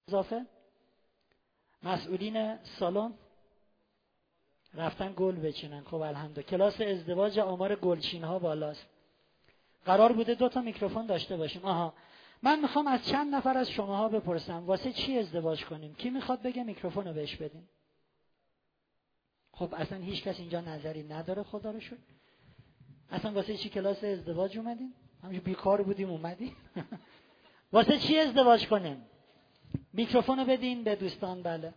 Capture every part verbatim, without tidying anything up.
اضافه مسئولین سالن رفتن گل بچینن. خب الحمدلله. کلاس ازدواج آمار گلچین ها بالاست. قرار بوده دو تا میکروفون داشته باشیم. آها، من میخوام از چند نفر از شماها بپرسم واسه چی ازدواج کنیم؟ کی میخواد بگه میکروفون رو بهش بدین؟ خب اصلا هیچ کس اینجا نظری نداره. خدا رو شکر. اصلا واسه چی کلاس ازدواج اومدیم؟ همین بیکار بودیم اومدیم. واسه چی ازدواج کنیم؟ میکروفون رو بدین به دوستان. بله.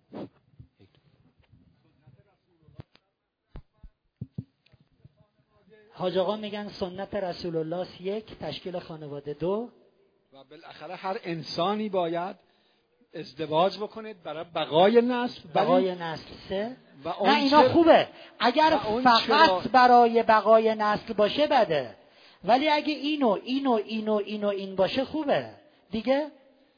حاج آقا میگن سنت رسول الله یک، تشکیل خانواده دو، و بالاخره هر انسانی باید ازدواج بکنه برای بقای نسل. بقای نسل سه. و نه اینا خوبه. اگر فقط چرا... برای بقای نسل باشه بده، ولی اگه اینو اینو اینو اینو این باشه خوبه دیگه.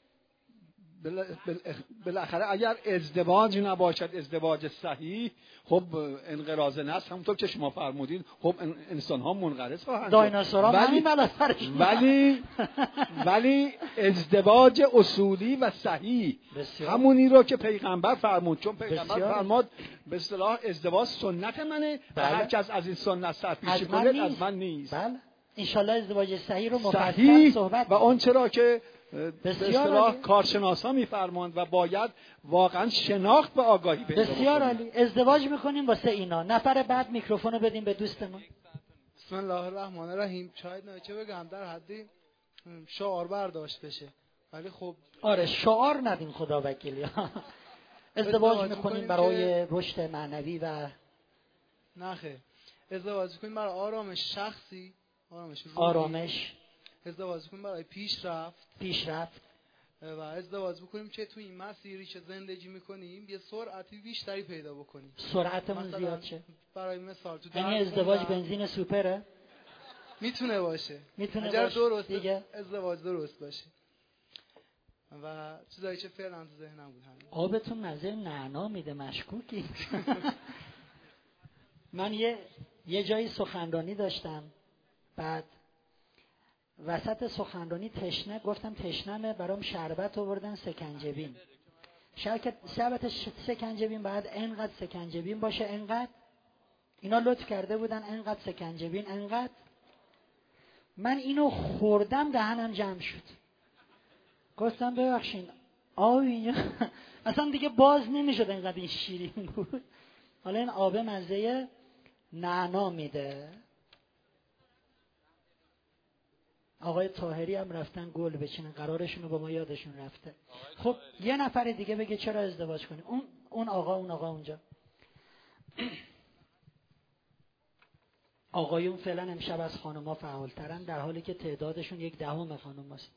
بالاخره اگر ازدواج نباشد، ازدواج صحیح، خب انقراض نسل همونطور که شما فرمودین، خب انسان ها منقرض خواهند. دایناسورها همین بلا سرش. ولی ولی ازدواج اصولی و صحیح بسیار. همونی رو که پیغمبر فرمود، چون پیغمبر بسیار. فرمود به اصطلاح ازدواج سنت منه. بله. و هر کس از این سنت سرپیچی کنه از من نیست. بله. انشالله ازدواج صحیح رو مفصل صحیح صحبت و اون چرا که به اصطلاح کارشناسا میفرماند و باید واقعا شناخت به آگاهی پیدا بکنیم. بسیار عالی. ازدواج میکنیم واسه اینا. نفر بعد میکروفون رو بدیم به دوستمون. بسم الله الرحمن الرحیم. شاید نه چه بگم، در حدی شعار برداشت بشه، ولی خب آره شعار ندیم خدا وکیلی. ازدواج میکنیم برای رشد معنوی و نخه ازدواج میکنیم برای آرامش شخصی، آرامش روحی، آرامش، ازدواج میکنیم برای پیشرفت پیشرفت و ازدواج میکنیم که تو این مسیری که زندگی میکنیم یه سرعتی بیشتری پیدا بکنیم. سرعتمون زیاد شه. برای مثال تو یعنی ازدواج بنزین سوپره؟ میتونه باشه. میتونه اگر باشه. درست دیگه ازدواج درست باشه. و چیزایی که فعلا تو ذهنم بود همین. آبتون مزه نعنا میده، مشکوکی. من یه یه جایی سخنرانی داشتم، بعد وسط سخنرانی تشنه گفتم تشنمه، برام شربت آوردن سکنجبین. شرکت شربت سکنجبین بعد انقدر سکنجبین باشه، انقدر اینا لطف کرده بودن، انقدر سکنجبین، انقدر. من اینو خوردم دهنم جمع شد. گفتم ببخشید آب اینجا اصلا دیگه باز نمیشد، انقدر این شیرین بود. حالا این آب مزه نعنا میده. آقای طاهری هم رفتن گل بچینن، قرارشون رو با ما یادشون رفته. خب یه نفر دیگه بگه چرا ازدواج کنیم. اون اون آقا اون آقا اونجا. آقایون فعلا امشب از خانوما فعالترن، در حالی که تعدادشون یک دهم خانوم است.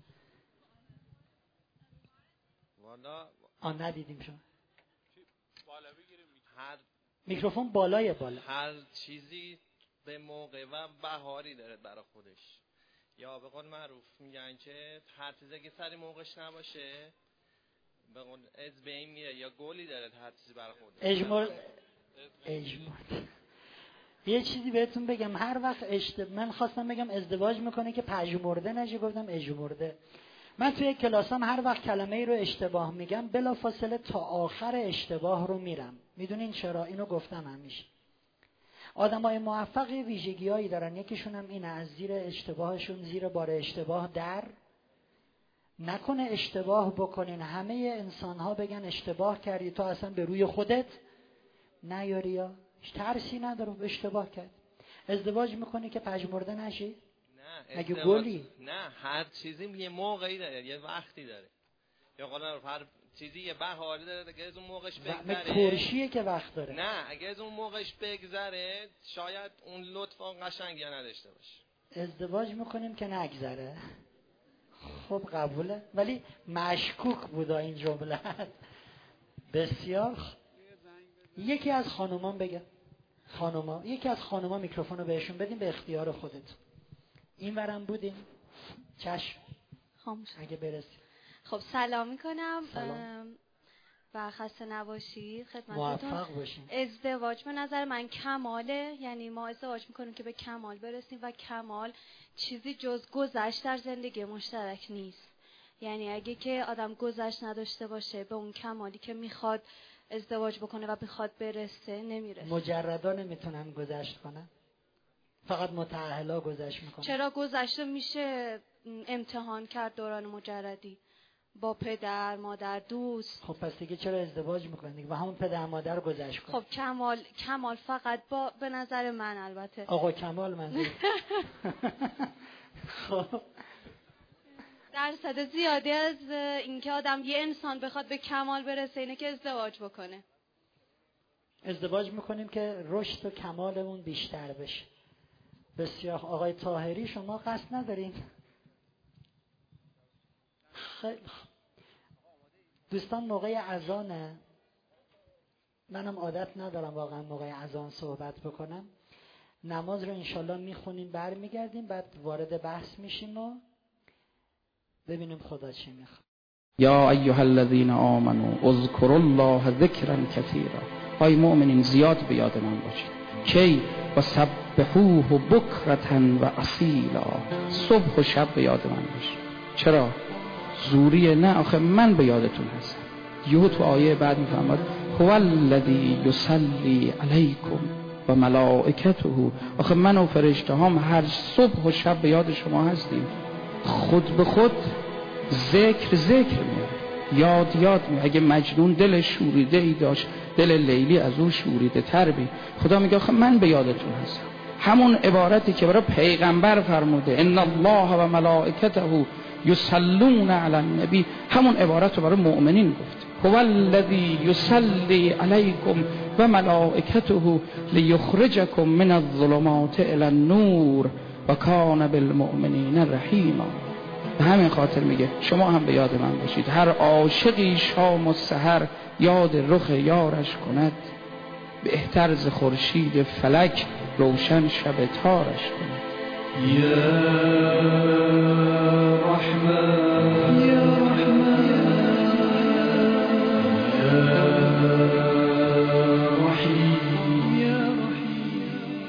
والا آن ندیدیم شما. بالا بگیریم. هر میکروفون بالای بالا. هر چیزی به موقع و بهاری داره برای خودش. یا به قول معروف میگن که هر چیزی که سری موقعش نباشه به قول از بین میره، یا گلی داره هر چیزی برای خودش. اجماع اجماع یه چیزی بهتون بگم، هر وقت اشتباه من خواستم بگم ازدواج میکنه که پژمرده نشه، گفتم اجمرده. من توی کلاسام هر وقت کلمه ای رو اشتباه میگم بلافاصله تا آخر اشتباه رو میرم. میدونین چرا؟ اینو گفتم همیشه. آدمای موفق ویژگی‌هایی دارن، یکیشون هم اینه از زیر اشتباهشون، زیر بار اشتباه در نکنه. اشتباه بکنین همه انسان‌ها بگن اشتباه کردی، تو اصلا به روی خودت نیاری، یا ترسی نداره اشتباه کرد. ازدواج میکنی که پژمرده نشی؟ نه مگه گلی؟ نه، هر چیزی یه موقعی داره، یه وقتی داره. یا قول هر چیزی یه بهاری داره، اگه از اون موقعش بگذره ترشیه که وقت داره. نه، اگه از اون موقعش بگذره شاید اون لطف و قشنگی نداشته باشه. ازدواج میکنیم که نگذره. خب قبوله، ولی مشکوک بود این جمله. بسیار. یکی از خانومان بگه. خانوما یکی از خانوما میکروفون رو بهشون بدیم، به اختیار خودت. این ورم بودیم. چشم خاموش اگه برسی. خب سلام میکنم سلام. و خسته نباشید خدمتتون. موفق باشین. ازدواج به نظر من کماله، یعنی ما ازدواج میکنیم که به کمال برسیم و کمال چیزی جز گذشت در زندگی مشترک نیست. یعنی اگه که آدم گذشت نداشته باشه به اون کمالی که میخواد ازدواج بکنه و میخواد برسه نمیرسه. مجردا نمیتونن گذشت کنن، فقط متأهلا گذشت میکنن. چرا گذشته میشه امتحان کرد دوران مجردی با پدر مادر دوست. خب پس دیگه چرا ازدواج میکنن دیگه؟ و همون پدر مادر گذشت کن. خب کمال کمال فقط با به نظر من البته آقا کمال منظور. خب درصد زیادی از اینکه آدم یه انسان بخواد به کمال برسه اینه که ازدواج بکنه. ازدواج میکنیم که رشد و کمالمون بیشتر بشه. بسیار. آقای طاهری شما قصد ندارین؟ خیلی دوستان موقع اذانه، منم عادت ندارم واقعا موقع اذان صحبت بکنم. نماز رو انشالله میخونیم برمیگردیم بعد وارد بحث میشیم و ببینیم خدا چی میخواد. یا ایها الذین آمنوا اذکروا الله ذکرا کثیرا. ای مؤمنین زیاد به یاد من باشید. کی؟ و سبحوه بکرة و اصیلا. صبح و شب به یاد من باشید. چرا؟ زوریه؟ نه، آخه من به یادتون هستم. یهو تو آیه بعد میفهمد هو الذی یصلی علیکم و ملائکته. آخه من و فرشته هم هر صبح و شب به یاد شما هستیم. خود به خود ذکر ذکر میاره، یاد یاد میاره. اگه مجنون دل شوریده ای داشت، دل لیلی از اون شوریده تر بی. خدا میگه آخه من به یادتون هستم. همون عبارتی که برای پیغمبر فرموده ان الله و ملائکته یصلون علی النبی، همون عبارت رو برای مؤمنین گفت. هو الذی یصلی علیکم و ملائکته لیخرجکم من الظلمات الی النور و کان بالمؤمنین رحیما. به همین خاطر میگه شما هم به یاد من باشید. هر عاشقی شام و سحر یاد رخ یارش کند، بهتر ز خورشید فلک روشن شب تارش کند. یا رحمان یا رحمان یا رحیم یا رحیم.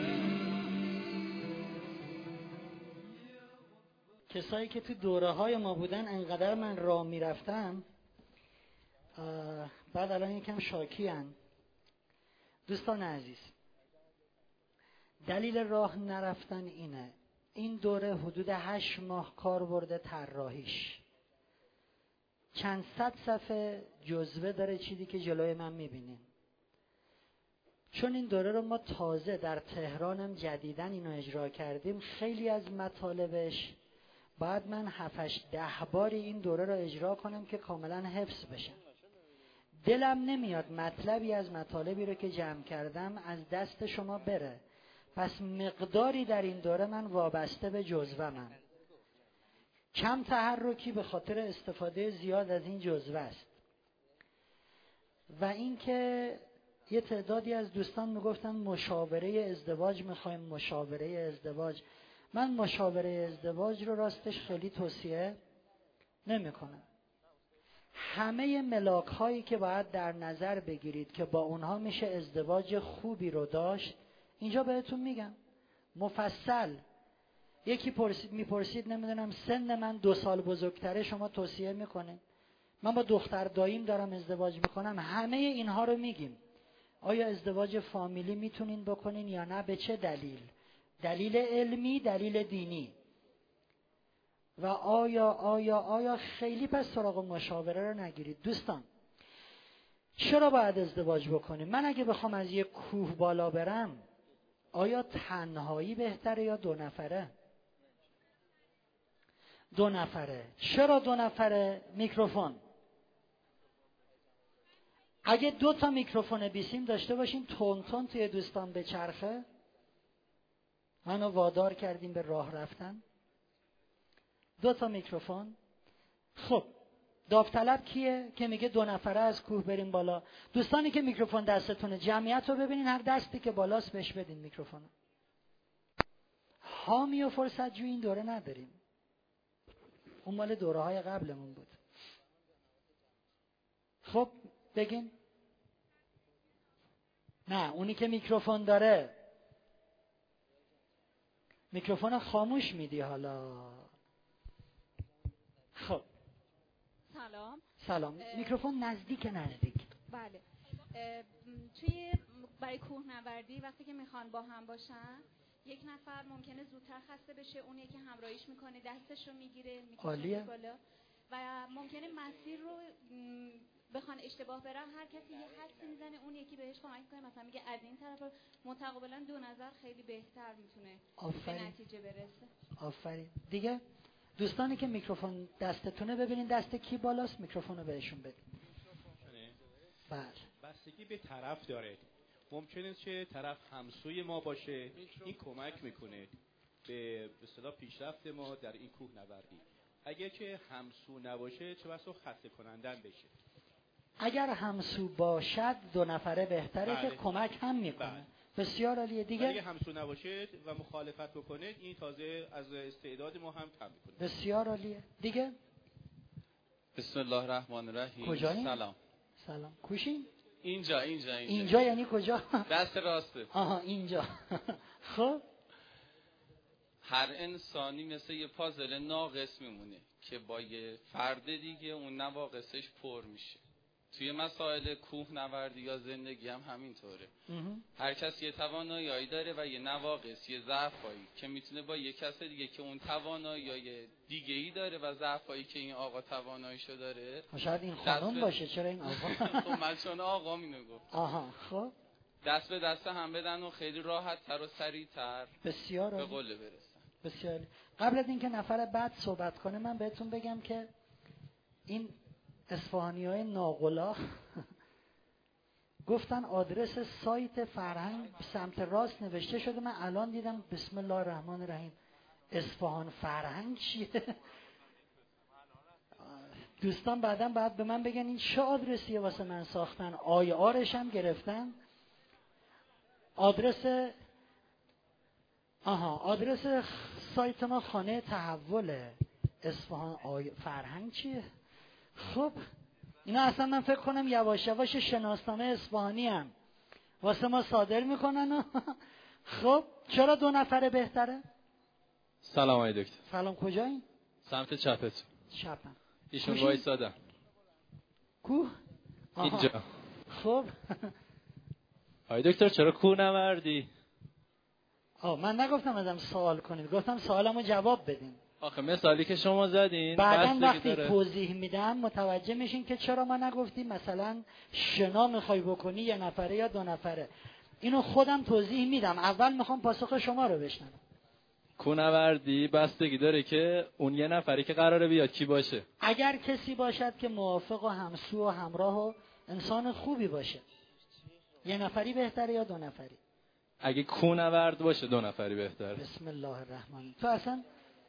کسایی که تو دوره های ما بودن انقدر من راه میرفتم بعد الان یکم شاکی هن. دوستان عزیز، دلیل راه نرفتن اینه. این دوره حدود هشت ماه کار برده طراحیش، چند صد صفحه جزوه داره چیزی که جلوی من میبینین. چون این دوره رو ما تازه در تهرانم جدیدن اینو اجرا کردیم، خیلی از مطالبش بعد من هفتش ده باری این دوره رو اجرا کنم که کاملا حفظ بشن. دلم نمیاد مطلبی از مطالبی رو که جمع کردم از دست شما بره. پس مقداری در این دوره من وابسته به جزوه من. کم تحرکی به خاطر استفاده زیاد از این جزوه است. و اینکه یه تعدادی از دوستان میگفتن مشاوره ازدواج میخوایم، مشاوره ازدواج. من مشاوره ازدواج رو راستش خیلی توصیه نمی کنم. همه ملاک هایی که باید در نظر بگیرید که با اونها میشه ازدواج خوبی رو داشت اینجا بهتون میگم مفصل. یکی پرسید میپرسید نمیدونم سن من دو سال بزرگتره شما توصیه میکنه. من با دختر داییم دارم ازدواج میکنم، همه اینها رو میگیم. آیا ازدواج فامیلی میتونین بکنین یا نه؟ به چه دلیل؟ دلیل علمی، دلیل دینی. و آیا آیا آیا خیلی پس سراغ مشاوره رو نگیرید. دوستان چرا باید ازدواج بکنیم؟ من اگه بخوام از یک کوه بالا برم آیا تنهایی بهتره یا دو نفره؟ دو نفره. چرا دو نفره؟ میکروفون. اگه دو تا میکروفون بیسیم داشته باشیم تون تون توی دوستان به چرخه، منو وادار کردیم به راه رفتن. دو تا میکروفون. خب داوطلب کیه که میگه دو نفره از کوه بریم بالا؟ دوستانی که میکروفون دستتونه جمعیت رو ببینین، هر دستی که بالاست بهش بدین میکروفون. حامی و فرصت جوی این دوره نداریم، اون مال دوره های قبلمون بود. خب بگین. نه اونی که میکروفون داره میکروفون خاموش میدی حالا. خب سلام. سلام. میکروفون نزدیک نزدیک. بله. توی برای کوهنوردی وقتی که میخوان با هم باشن یک نفر ممکنه زودتر خسته بشه، اون یکی همراهیش میکنه، دستش رو میگیره میکشه بالا و ممکنه مسیر رو بخوان اشتباه برن، هر کسی یه حدسی میزنه، اون یکی بهش کمک کنه، مثلا میگه از این طرف، متقابلا دو نظر خیلی بهتر میتونه به نتیجه برسه. آفرین. دیگه دوستانی که میکروفون دستتونه ببینین دست کی بالاست، میکروفون رو بهشون بدین. بله. بستگی به طرف داره. ممکنه که طرف همسوی ما باشه، این کمک میکنه به به اصطلاح پیشرفت ما در این کوهنوردی. اگر که همسو نباشه چه بسا خسته کنندن بشه. اگر همسو باشد دو نفره بهتره بله. که کمک هم میکنه. بله. بسیار عالیه. دیگه اگه همسو نباشه و مخالفت بکنه این تازه از استعداد ما هم کم میکنه. بسیار عالیه. دیگه بسم الله الرحمن الرحیم. کجایی؟ سلام. سلام. کوشین؟ اینجا اینجا اینجا. اینجا یعنی کجا؟ دست راسته. آها اینجا. خب هر انسانی مثل یه پازل ناقص میمونه که با یه فرد دیگه اون نواقصش پر میشه. توی مسائل کوهنوردی یا زندگی هم همینطوره. هر کس یه توانایی داره و یه نواقص، یه ضعفایی که میتونه با یه کس دیگه که اون توانایی دیگه‌ای داره و ضعفایی که این آقا تواناییشو داره. شاید این خانم باشه، چرا این آقا؟ خب من چون آقا مینو گفت. آها خب دست به دست هم بدن و خیلی راحت تر و سریع‌تر بسیار به قله برسن. بسیار. قبل از اینکه نفر بعد صحبت کنه من بهتون بگم که این اصفهانی‌های ناقلا گفتن آدرس سایت فرهنگ سمت راست نوشته شده. من الان دیدم بسم الله الرحمن الرحیم اصفهان فرهنگ چیه؟ دوستان بعداً بعد به من بگن این چه آدرسیه واسه من ساختن. آی آرش هم گرفتن. آدرس آها آدرس سایت ما خانه تحوله. اصفهان آی فرهنگ چیه؟ خب اینا اصلا من فکر کنم یواش یواش شناسنامه اصفهانی هم واسه ما صادر میکنن. خب چرا دو نفره بهتره؟ سلام آقای دکتر. سلام. کجایی؟ سمت چپت. چپم. ایشون وایسادن. کوه؟ اینجا. خب آقای دکتر چرا کوه نوردی؟ آه من نگفتم ازم سوال کنید، گفتم سوالمو جواب بدین. آخه مثالی که شما زدین بعدم وقتی توضیح میدم متوجه میشین که چرا ما نگفتیم مثلا شنا میخوای بکنی یه نفره یا دو نفره. اینو خودم توضیح میدم، اول میخوام پاسخ شما رو بشنوم. کوهنوردی بستگی داره که اون یه نفری که قراره بیاد کی باشه. اگر کسی باشد که موافق و همسو و همراه و انسان خوبی باشه یه نفری بهتره یا دو نفری؟ اگه کوهنورد باشه دو نفری بهتره. بسم الله الرحمن. تو اصلا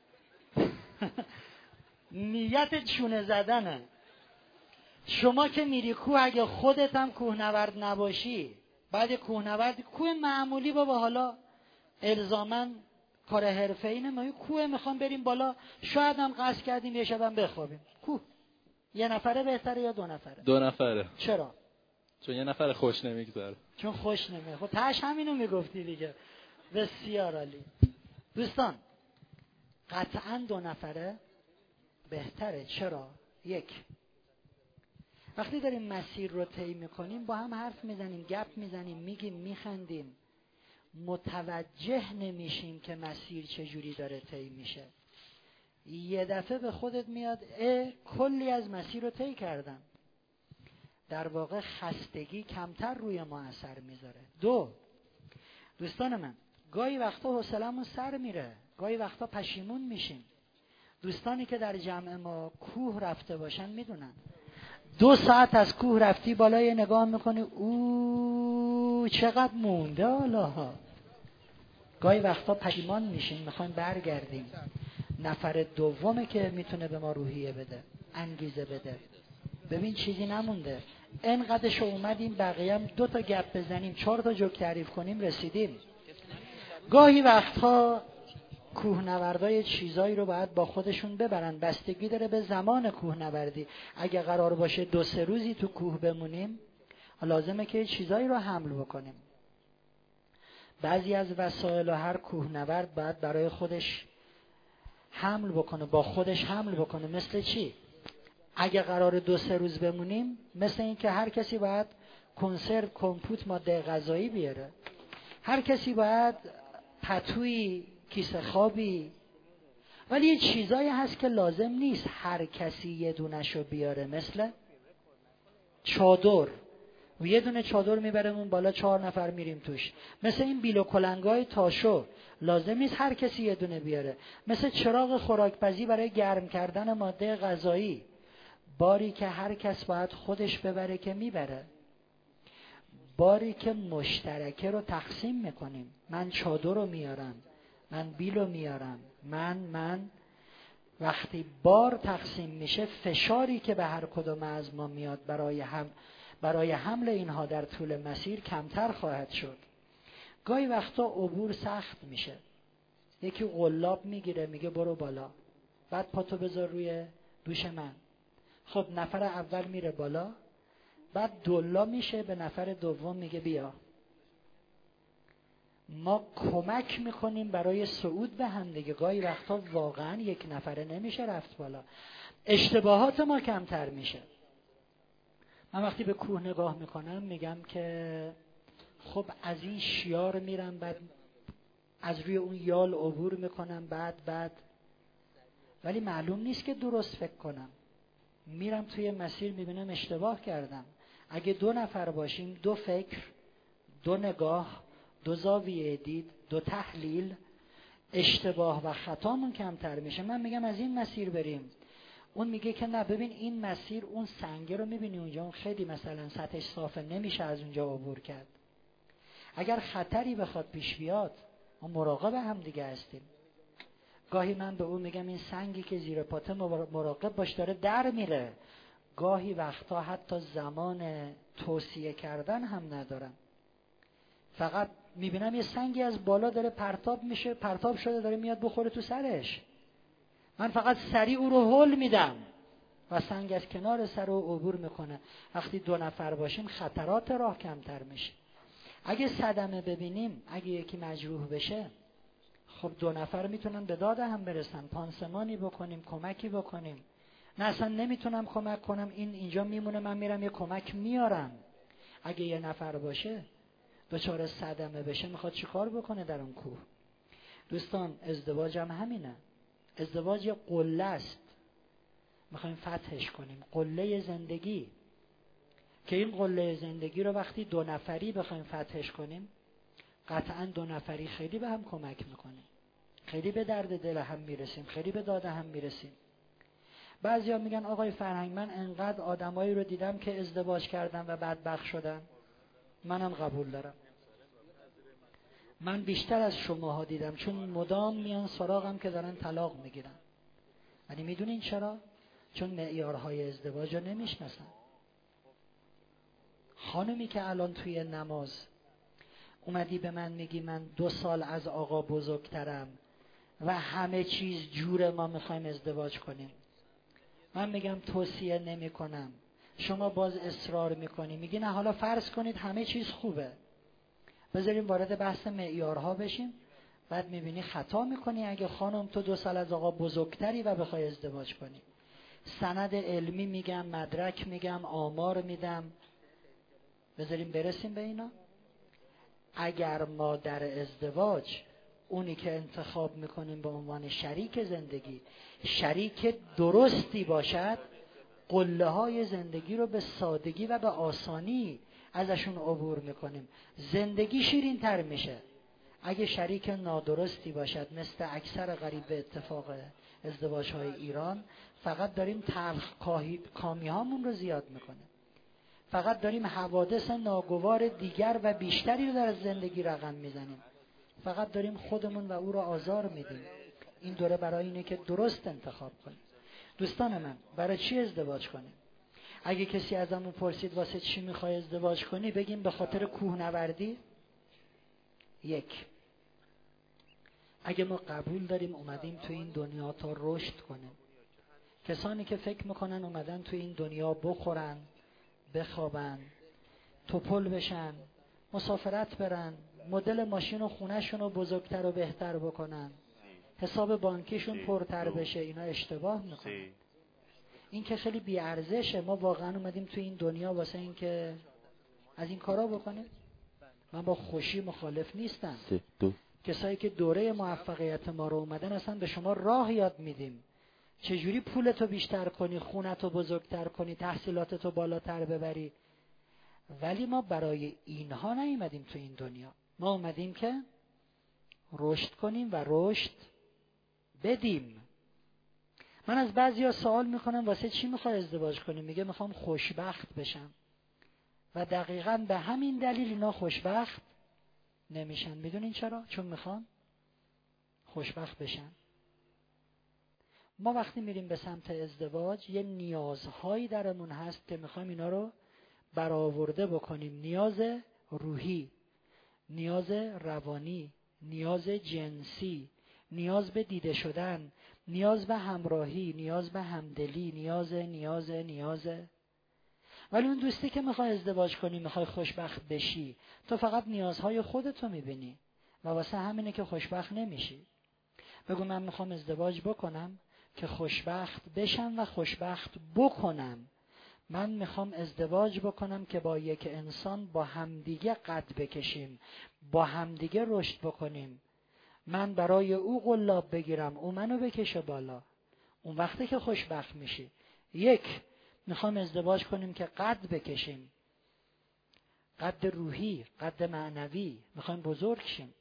نیت چونه زدنه. شما که میری کوه اگه خودت هم کوهنورد نباشی، بعد کوهنورد کوه معمولی بابا، حالا الزاماً کار حرفه‌ای نمی‌کنیم، کوه میخوام بریم بالا، شاید هم قصد کردیم یه شبم بخوابیم. کوه یه نفره بهتره یا دو نفره؟ دو نفره. چرا؟ چون یه نفر خوش نمیگذره. چون خوش نمیگذره. خب تاش همینو میگفتی دیگه. بسیار عالی. دوستان قطعاً دو نفره بهتره. چرا؟ یک، وقتی داریم مسیر رو طی میکنیم با هم حرف میزنیم، گپ میزنیم، میگیم، میخندیم، متوجه نمیشیم که مسیر چجوری داره طی میشه. یه دفعه به خودت میاد اه کلی از مسیر رو طی کردم. در واقع خستگی کمتر روی ما اثر میذاره. دو، دوستان من گاهی وقتا حوصله‌مون سر میره، گاهی وقتا پشیمون میشیم. دوستانی که در جمع ما کوه رفته باشن میدونن دو ساعت از کوه رفتی بالا یه نگاه میکنی اوه چقدر مونده حالا. گاهی وقتا پشیمان میشیم، میخوایم برگردیم. نفر دومه که میتونه به ما روحیه بده، انگیزه بده. ببین چیزی نمونده، انقدرش اومدیم بقیه هم دو تا گپ بزنیم، چهار تا جوک تعریف کنیم، رسیدیم. گاهی وقتها کوهنوردای چیزایی رو باید با خودشون ببرن، بستگی داره به زمان کوهنوردی. اگه قرار باشه دو سه روزی تو کوه بمونیم لازمه که چیزایی رو حمل بکنیم. بعضی از وسایل و هر کوهنورد باید برای خودش حمل بکنه، با خودش حمل بکنه. مثل چی؟ اگه قرار دو سه روز بمونیم مثل این که هر کسی باید کنسرو، کمپوت، ماده غذایی بیاره، هر کسی باید پتویی، کیسه خوابی. ولی یه چیزایی هست که لازم نیست هر کسی یه دونشو بیاره، مثل چادر. و یه دونه چادر میبرمون بالا، چهار نفر میریم توش. مثل این بیل و کلنگای تاشو لازم نیست هر کسی یه دونه بیاره. مثل چراغ خوراکپزی برای گرم کردن ماده غذایی، باری که هر کس باید خودش ببره که میبره. باری که مشترکه رو تقسیم میکنیم. من چادر رو میارم، من بیل رو میارم، من من وقتی بار تقسیم میشه، فشاری که به هر کدوم از ما میاد برای هم برای حمل اینها در طول مسیر کمتر خواهد شد. گاهی وقتا عبور سخت میشه. یکی قلاب میگیره میگه برو بالا، بعد پاتو بذار روی دوش من. خب نفر اول میره بالا، بعد دلا میشه به نفر دوم میگه بیا. ما کمک میکنیم برای صعود به هم دیگه. گاهی وقتا واقعا یک نفره نمیشه رفت بالا. اشتباهات ما کمتر میشه. من وقتی به کوه نگاه میکنم میگم که خب از این شیار میرم، بعد از روی اون یال عبور میکنم، بعد بعد ولی معلوم نیست که درست فکر کنم. میرم توی مسیر میبینم اشتباه کردم. اگه دو نفر باشیم، دو فکر، دو نگاه، دو زاویه دید، دو تحلیل، اشتباه و خطامون کمتر میشه. من میگم از این مسیر بریم، اون میگه که نه ببین این مسیر، اون سنگه رو میبینی اونجا، اون خیلی مثلا سطحش صافه، نمیشه از اونجا عبور کرد. اگر خطری بخواد پیش بیاد ما مراقب هم دیگه هستیم. گاهی من به اون میگم این سنگی که زیر پاته مراقب باش داره در میره. گاهی وقتا حتی زمان توصیه کردن هم ندارم، فقط میبینم یه سنگی از بالا داره پرتاب میشه، پرتاب شده داره میاد بخوره تو سرش. من فقط سریع او رو هل میدم و سنگ از کنار سر او عبور میکنه. وقتی دو نفر باشیم خطرات راه کمتر میشه. اگه صدمه ببینیم، اگه یکی مجروح بشه، خب دو نفر میتونن به داد هم برسن، پانسمانی بکنیم، کمکی بکنیم. نه اصلا نمیتونم کمک کنم، این اینجا میمونه، من میرم یه کمک میارم. اگه یه نفر باشه دچار صدمه بشه، میخواد چیکار بکنه در اون کوه؟ دوستان ازدواج هم همینه. ازدواج یه قله است، میخوایم فتحش کنیم، قله زندگی. که این قله زندگی رو وقتی دو نفری بخوایم فتحش کنیم، قطعا دو نفری خیلی به هم کمک میکنیم، خیلی به درد دل هم میرسیم، خیلی به داد هم میرسیم. بعضیا میگن آقای فرهنگ من انقدر آدمایی رو دیدم که ازدواج کردن و بدبخت شدن. منم قبول دارم، من بیشتر از شماها دیدم، چون مدام میان سراغم که دارن طلاق میگیرن. ولی میدونین چرا؟ چون معیارهای ازدواج رو نمیشناسن. خانمی که الان توی نماز اومدی به من میگی من دو سال از آقا بزرگترم و همه چیز جوره، ما میخوایم ازدواج کنیم، من میگم توصیه نمی کنم. شما باز اصرار میکنی، میگی نه حالا فرض کنید همه چیز خوبه، بذاریم وارد بحث معیارها بشیم. بعد میبینی خطا میکنی اگه خانم تو دو سال از آقا بزرگتری و بخوای ازدواج کنی. سند علمی میگم، مدرک میگم، آمار میدم، بذاریم برسیم به اینا. اگر ما در ازدواج اونی که انتخاب میکنیم به عنوان شریک زندگی شریک درستی باشد، قله های زندگی رو به سادگی و به آسانی ازشون عبور میکنیم، زندگی شیرین تر میشه. اگه شریک نادرستی باشد، مثل اکثر قریب به اتفاق ازدواج های ایران، فقط داریم تلخ کامی هامون رو زیاد میکنیم، فقط داریم حوادث ناگوار دیگر و بیشتری رو در زندگی رقم میزنیم، فقط داریم خودمون و او رو آزار میدیم. این دوره برای اینه که درست انتخاب کنیم. دوستان من، برای چی ازدواج کنیم؟ اگه کسی ازمون پرسید واسه چی میخوای ازدواج کنی، بگیم به خاطر کوهنوردی. یک، اگه ما قبول داریم اومدیم تو این دنیا تا رشد کنیم. کسانی که فکر میکنن اومدن تو این دنیا بخورن، بخوابن، توپل بشن، مسافرت برن، مدل ماشین و خونهشون رو بزرگتر و بهتر بکنن، حساب بانکیشون پرتر بشه، اینا اشتباه میکنن. این که خیلی بی‌ارزشه. ما واقعا اومدیم تو این دنیا واسه این که از این کارا بکنیم. من با خوشی مخالف نیستم. کسایی که دوره موفقیت ما رو اومدن اصلا به شما راه یاد میدیم چجوری پولتو بیشتر کنی، خونتو بزرگتر کنی، تحصیلاتتو بالاتر ببری. ولی ما برای اینها نیومدیم تو این دنیا. ما اومدیم که رشد کنیم و رشد بدیم. من از بعضیا سوال میکنم واسه چی میخوای ازدواج کنی؟ میگه میخوام خوشبخت بشم. و دقیقاً به همین دلیل اینا خوشبخت نمیشن. میدونین چرا؟ چون میخوان خوشبخت بشن. ما وقتی میریم به سمت ازدواج یه نیازهایی درمون هست که میخوایم اینا رو برآورده بکنیم. نیاز روحی، نیاز روانی، نیاز جنسی، نیاز به دیده شدن، نیاز به همراهی، نیاز به همدلی، نیاز نیاز نیاز. ولی اون دوستی که میخوای ازدواج کنی، میخوای خوشبخت بشی، تو فقط نیازهای خودتو میبینی و واسه همینه که خوشبخت نمیشی. بگو من میخوام ازدواج بکنم که خوشبخت بشم و خوشبخت بکنم. من میخوام ازدواج بکنم که با یک انسان با همدیگه قد بکشیم، با همدیگه رشد بکنیم. من برای او قلاب بگیرم، او منو بکشه بالا. اون وقتی که خوشبخت میشی. یک، میخوام ازدواج کنیم که قد بکشیم، قد روحی، قد معنوی، میخوایم بزرگ شیم.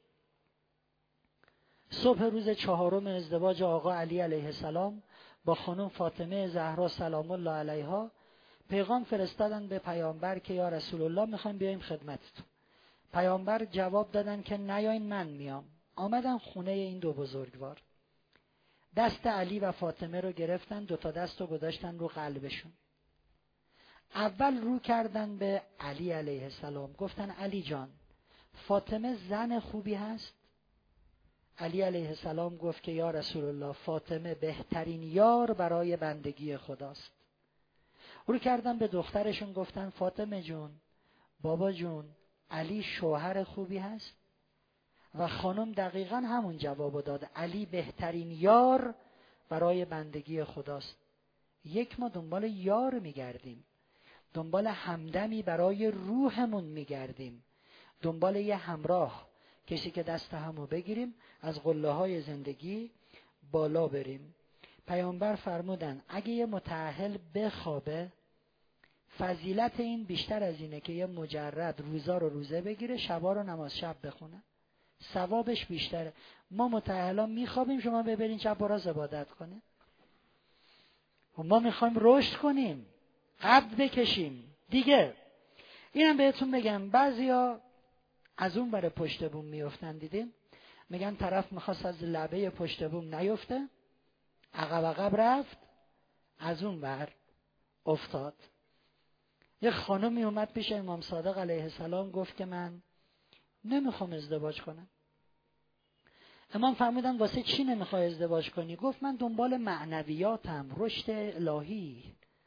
صبح روز چهارم ازدواج آقا علی علیه السلام با خانم فاطمه زهرا سلام الله علیها پیغام فرستادن به پیامبر که یا رسول الله میخوایم بیایم خدمتتون. پیامبر جواب دادن که نیاین، من میام. آمدن خونه این دو بزرگوار. دست علی و فاطمه رو گرفتن، دو تا دست رو گذاشتن رو قلبشون. اول رو کردن به علی علیه السلام، گفتن علی جان، فاطمه زن خوبی هست؟ علی علیه السلام گفت که یا رسول الله، فاطمه بهترین یار برای بندگی خداست. رو کردن به دخترشون، گفتن فاطمه جون، بابا جون، علی شوهر خوبی هست؟ و خانم دقیقاً همون جوابو داد، علی بهترین یار برای بندگی خداست. یک، ما دنبال یار میگردیم، دنبال همدمی برای روحمون میگردیم، دنبال یه همراه، کسی که دست همو بگیریم از قله های زندگی بالا بریم. پیامبر فرمودن اگه یه متأهل بخوابه، فضیلت این بیشتر از اینه که یه مجرد روزا رو روزه بگیره، شبا رو نماز شب بخونه، ثوابش بیشتره. ما متأهلان میخوابیم، شما ببرین شب راز عبادت کنه. ما میخوایم رشد کنیم، قد بکشیم دیگه. اینم بهتون بگم، بعضیا از اون بره پشت بوم میافتن. دیدین میگن طرف میخواست از لبه پشت بوم نیفته، عقب عقب رفت، از اون بر افتاد. یه خانمی اومد پیش امام صادق علیه السلام، گفت که من نمیخوام ازدواج کنم. امام فرمودن واسه چی نمیخوای ازدواج کنی؟ گفت من دنبال معنویاتم، رشد الهی.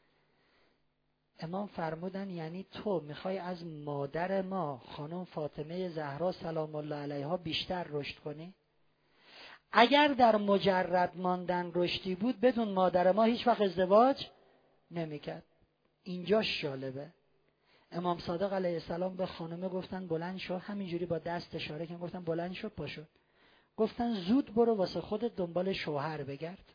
امام فرمودن یعنی تو میخوای از مادر ما خانم فاطمه زهرا سلام الله علیها بیشتر رشد کنی؟ اگر در مجرد ماندن رشدی بود، بدون مادر ما هیچ وقت ازدواج نمیکرد. اینجاش جالبه. امام صادق علیه السلام به خانمه گفتن بلند شو، همینجوری با دست اشاره کردن، گفتن بلند شو، پاشو. گفتن زود برو واسه خودت دنبال شوهر بگرد.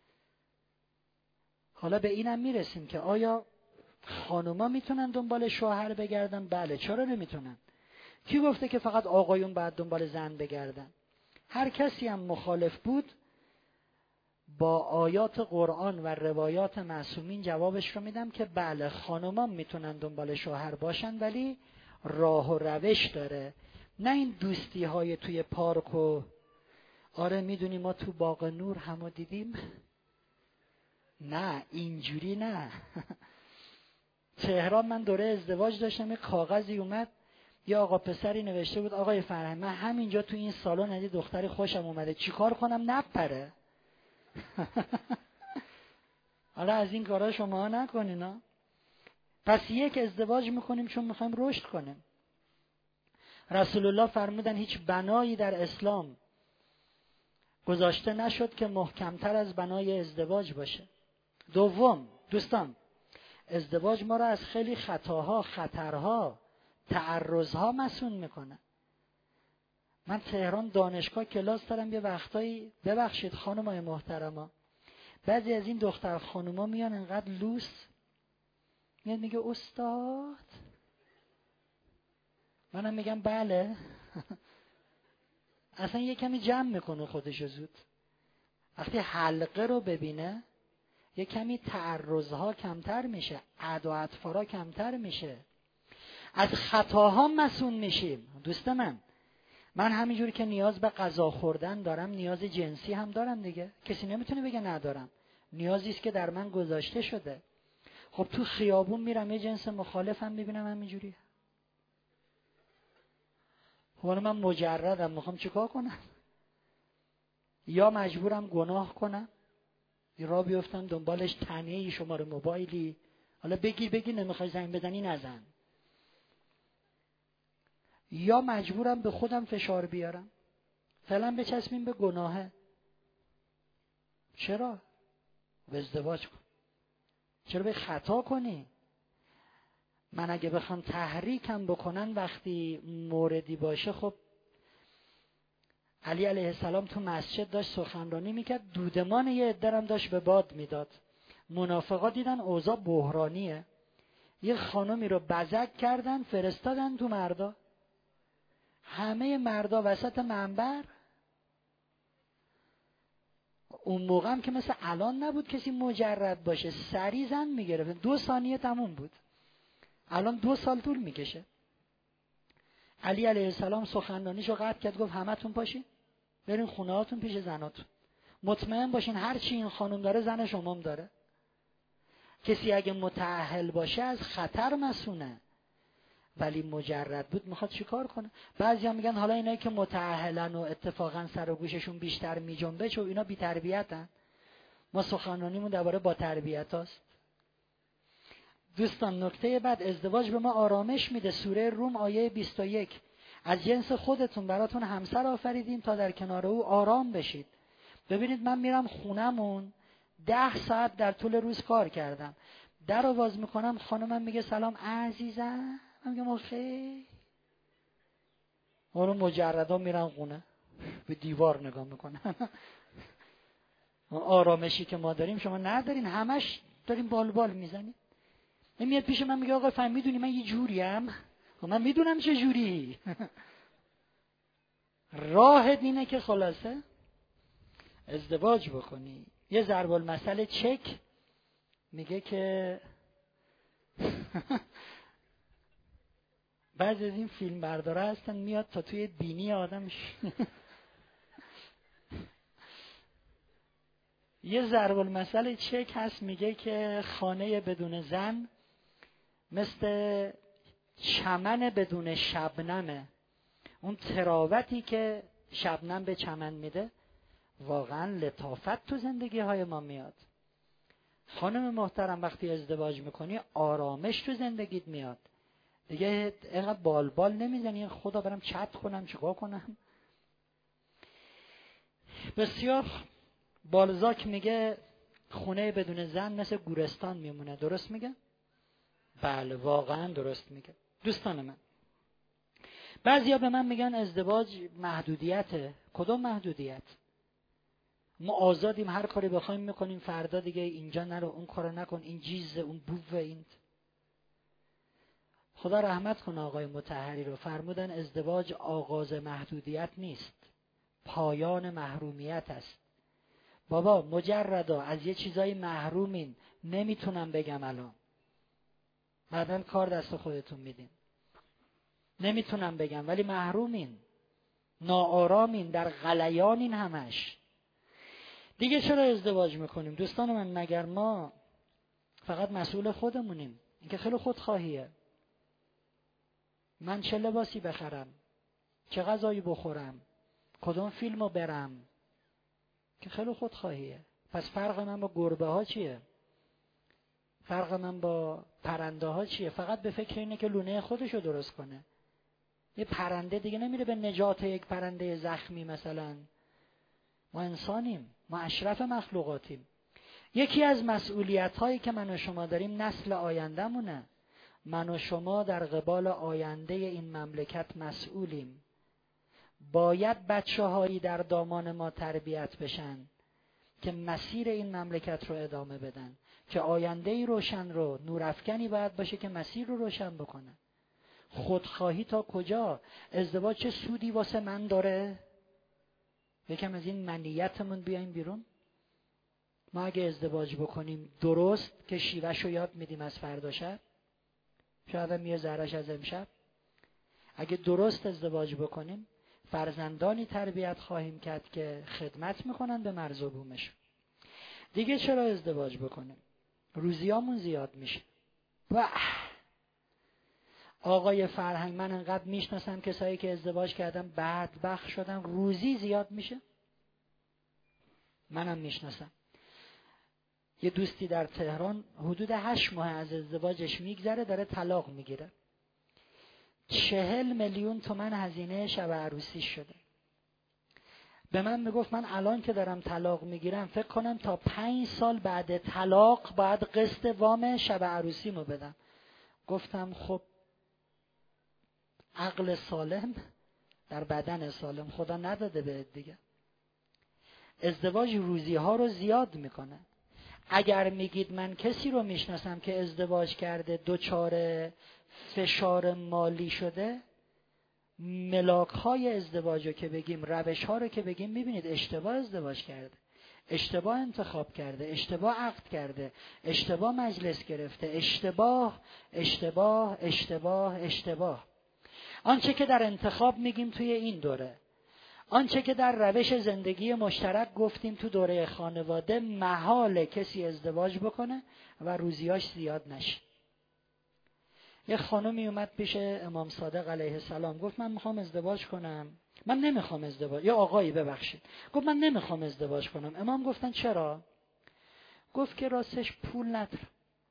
حالا به اینم میرسیم که آیا خانوما میتونن دنبال شوهر بگردن؟ بله، چرا نمیتونن؟ کی گفته که فقط آقایون باید دنبال زن بگردن؟ هر کسی هم مخالف بود با آیات قرآن و روایات معصومین جوابش رو میدم که بله، خانوما میتونن دنبال شوهر باشن، ولی راه و روش داره. نه این دوستی های توی پارک و آره میدونی ما تو باغ نور همو دیدیم. نه اینجوری نه. تهران من دوره ازدواج داشتم، یه کاغذی اومد، یه آقا پسری نوشته بود آقای فرهنگ من همینجا تو این سالن ندی دختری خوشم اومده، چیکار کنم نپره؟ حالا از این کارا شما نکنین ها. پس یک، ازدواج میکنیم چون میخوایم رشد کنیم. رسول الله فرمودن هیچ بنایی در اسلام گذاشته نشد که محکمتر از بنای ازدواج باشه. دوم، دوستان ازدواج ما را از خیلی خطاها، خطرها، تعرضها مسئول میکنه. من تهران دانشگاه کلاس دارم، یه وقتایی ببخشید خانمای محترما، بعضی از این دختر خانوما میان انقدر لوس، میاد میگه استاد، منم میگم بله. اصلا یه کمی جمع میکنه خودشو زود. وقتی حلقه رو ببینه یه کمی تعرضها کمتر میشه، عد و اطفارا کمتر میشه، از خطاها مسئول میشیم. دوست من، من همینجوری که نیاز به غذا خوردن دارم، نیاز جنسی هم دارم دیگه. کسی نمیتونه بگه ندارم. نیازی است که در من گذاشته شده. خب تو خیابون میرم یه جنس مخالفم میبینم همینجوری، خب من مجردم، میخوام چیکار کنم؟ یا مجبورم گناه کنم، را بیفتم دنبالش تنهی، شماره موبایلی، حالا بگیر بگیر، نمیخوای زنگ بزنی نزن، یا مجبورم به خودم فشار بیارم، فعلا بچسبیم به گناهه. چرا؟ به ازدواج کن. چرا به خطا کنی؟ من اگه بخوام تحریکم بکنن وقتی موردی باشه، خب علی علیه السلام تو مسجد داشت سخنرانی میکرد، دودمان یه عده‌ام داشت به باد میداد. منافقا دیدن اوضاع بحرانیه، یه خانمی رو بزک کردن فرستادن تو مردا. همه مردا وسط منبر. اون موقع هم که مثل الان نبود کسی مجرد باشه، سری زن میگرفت، دو ثانیه تموم بود. الان دو سال طول میکشه. علی علیه السلام سخنرانیشو قطع کرد، گفت همتون پاشین برین خونه هاتون پیش زناتون، مطمئن باشین هر چی این خانم داره زن شما هم داره. کسی اگه متأهل باشه از خطر مسونه، ولی مجرد بود میخواد چیکار کنه؟ بعضیا میگن حالا اینایی که متأهلن و اتفاقا سر و گوششون بیشتر میجنبه چون اینا بی تربیتن. ما سخنرانیمون درباره با تربیت هاست. دوستان نکته بعد، ازدواج به ما آرامش میده. سوره روم آیه بیست و یک، از جنس خودتون براتون همسر آفریدیم تا در کنار او آرام بشید. ببینید من میرم خونمون ده ساعت در طول روز کار کردم، در رو باز میکنم خانمم میگه سلام عزیزم، من میگم خیلی. اون مجردا میرن خونه به دیوار نگاه میکنن. آرامشی که ما داریم شما ندارین، همش داریم بال بال میزنیم. میاد پیش من میگه آقا فهم میدونی من یه جوریم؟ من میدونم چه جوری. راه اینه که خلاصه ازدواج بکنی. یه ضرب المثل چک میگه که بعضی از این فیلم برداره هستن میاد تا توی بینی آدم یه ضرب المثل چک هست میگه که خانه بدون زن مثل چمن بدون شبنمه. اون تراوتی که شبنم به چمن میده واقعا لطافت تو زندگی های ما میاد. خانم محترم وقتی ازدواج میکنی آرامش تو زندگیت میاد دیگه، اینقدر بال بال نمیزنی خدا برم چت کنم چیکار کنم. بسیار بالزاک میگه خونه بدون زن مثل گورستان میمونه. درست میگه؟ بله واقعا درست میگه. دوستان من، بعضیا به من میگن ازدواج محدودیته. کدوم محدودیت؟ ما آزادیم هر کاری بخوایم میکنیم، فردا دیگه اینجا نرو، اون کارو نکن، این جیزه، اون بوه، این. خدا رحمت کنه آقای مطهری رو، فرمودن ازدواج آغاز محدودیت نیست، پایان محرومیت است. بابا مجردا از یه چیزای محرومین، نمیتونم بگم الان، بعدن کار دست خودتون میدین، نمیتونم بگم ولی محرومین، ناآرامین، در غلیانین همش. دیگه چرا ازدواج میکنیم؟ دوستان من مگر ما فقط مسئول خودمونیم؟ این که خیلی خودخواهیه. من چه لباسی بخرم، چه غذایی بخورم، کدوم فیلمو برم، که خیلی خودخواهیه. پس فرق من با گربه ها چیه؟ فرق من با پرنده ها چیه؟ فقط به فکر اینه که لونه خودشو درست کنه. یه پرنده دیگه نمیره به نجات یک پرنده زخمی مثلا. ما انسانیم، ما اشرف مخلوقاتیم. یکی از مسئولیت هایی که من و شما داریم نسل آینده مونه. من و شما در قبال آینده این مملکت مسئولیم. باید بچه هایی در دامان ما تربیت بشن که مسیر این مملکت رو ادامه بدن، که آینده ای روشن رو، نورافکنی باید باشه که مسیر رو روشن بکنه. خودخواهی تا کجا؟ ازدواج چه سودی واسه من داره؟ یکم از این منیتمون بیایم بیرون. ما اگه ازدواج بکنیم درست که شیوهش رو یاد میدیم از فردا شب، شاید هم یه ذره‌اش از امشب. اگه درست ازدواج بکنیم فرزندانی تربیت خواهیم کرد که خدمت میکنن به مرز و بومش. دیگه چرا ازدواج بکنیم؟ روزیامون زیاد میشه. و آقای فرهنگ، من انقدر میشناسم کسایی که ازدواج کردن بدبخت شدن، روزی زیاد میشه. منم میشناسم یه دوستی در تهران حدود هشت ماه از ازدواجش میگذره داره طلاق میگیره. چهل میلیون تومن هزینه شب عروسی شده. به من میگفت من الان که دارم طلاق میگیرم فکر کنم تا پنج سال بعد طلاق باید قسط وام شب عروسیمو بدم. گفتم خب عقل سالم در بدن سالم خدا نداده بهت دیگه. ازدواج روزی ها رو زیاد میکنه. اگر میگید من کسی رو میشناسم که ازدواج کرده دچار فشار مالی شده، ملاک های ازدواج رو که بگیم، روش ها رو که بگیم، میبینید اشتباه ازدواج کرده، اشتباه انتخاب کرده، اشتباه عقد کرده، اشتباه مجلس گرفته، اشتباه اشتباه اشتباه اشتباه. آنچه که در انتخاب میگیم توی این دوره، آنچه که در روش زندگی مشترک گفتیم تو دوره خانواده، محال کسی ازدواج بکنه و روزیاش زیاد نشه. یه خانمی اومد پیش امام صادق علیه السلام، گفت من میخوام ازدواج کنم. من نمیخوام ازدواج. یا آقایی ببخشید، گفت من نمیخوام ازدواج کنم. امام گفتن چرا؟ گفت که راستش پول ندارم،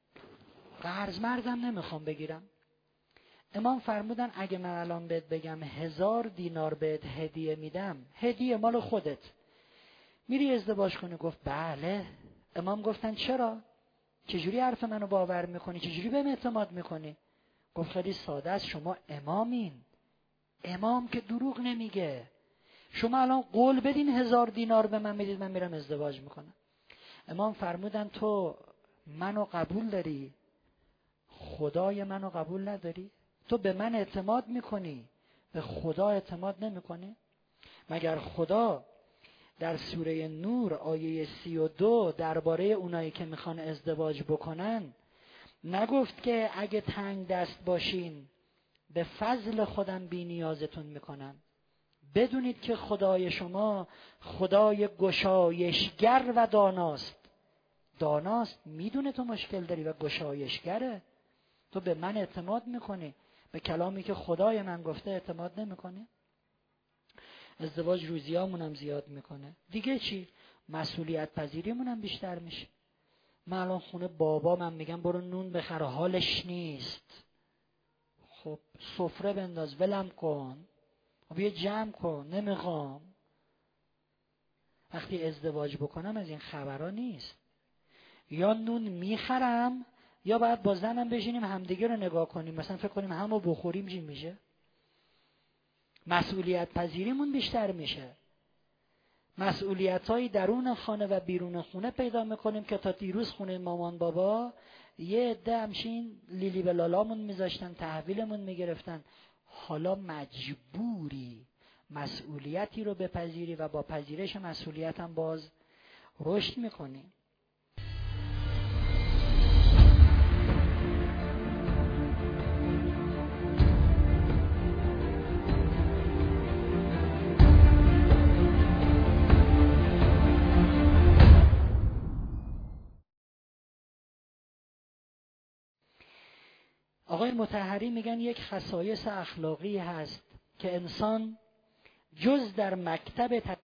قرض مرزم نمیخوام بگیرم. امام فرمودن اگه من الان بهت بگم هزار دینار بهت هدیه میدم، هدیه مال خودت، میری ازدواج کنی؟ گفت بله. امام گفتن چرا؟ چجوری حرف منو باور میکنی؟ چجوری بهم اعتماد میکنی؟ گفت خیلی ساده است، شما امامین. امام که دروغ نمیگه. شما الان قول بدین هزار دینار به من میدید، من میرم ازدواج میکنم. امام فرمودن تو منو قبول داری، خدای منو قبول نداری؟ تو به من اعتماد میکنی، به خدا اعتماد نمیکنی؟ مگر خدا در سوره نور آیه سی و دو درباره اونایی که میخوان ازدواج بکنن نگفت که اگه تنگ دست باشین به فضل خودم بی نیازتون میکنم؟ بدونید که خدای شما خدای گشایشگر و داناست. داناست، میدونه تو مشکل داری و گشایشگره. تو به من اعتماد میکنی، به کلامی که خدای من گفته اعتماد نمیکنی؟ ازدواج روزیامون هم زیاد میکنه. دیگه چی؟ مسئولیت پذیریمون هم بیشتر میشه. من الان خونه بابا من میگم برو نون بخر، حالش نیست. خب سفره بنداز، ولم کن، بیا جمع کن، نمیخوام. وقتی ازدواج بکنم از این خبرها نیست. یا نون میخرم یا باید با زنم بشینیم همدیگه رو نگاه کنیم، مثلا فکر کنیم همو بخوریم چی میشه. مسئولیت پذیریمون بیشتر میشه. مسئولیت‌های درون خانه و بیرون خونه پیدا میکنیم که تا دیروز خونه مامان بابا یه عده همشین لیلی به لالامون میذاشتن، تحویلمون میگرفتن. حالا مجبوری مسئولیتی رو بپذیری و با پذیرش مسئولیت هم باز رشد میکنی. آقای مطهری میگن یک خصایص اخلاقی هست که انسان جز در مکتب